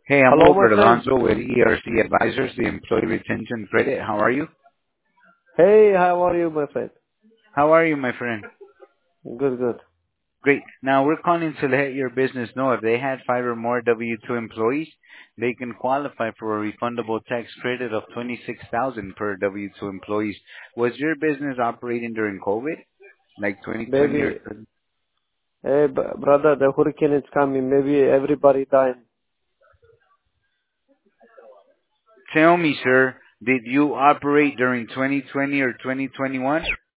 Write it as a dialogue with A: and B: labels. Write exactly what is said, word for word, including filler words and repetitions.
A: Hey, I'm
B: Hello, my
A: Wilbert
B: friend.
A: Alonso with E R C Advisors, the Employee Retention Credit. How are you?
B: Hey, how are you, my friend?
A: How are you, my friend?
B: Good, good.
A: Great. Now, we're calling to let your business know if they had five or more W two employees, they can qualify for a refundable tax credit of twenty-six thousand dollars per W two employees. Was your business operating during COVID, like twenty twenty or
B: Maybe, hey, b- brother, the hurricane is coming. Maybe everybody dying.
A: tell me, sir, did you operate during twenty twenty or twenty twenty-one?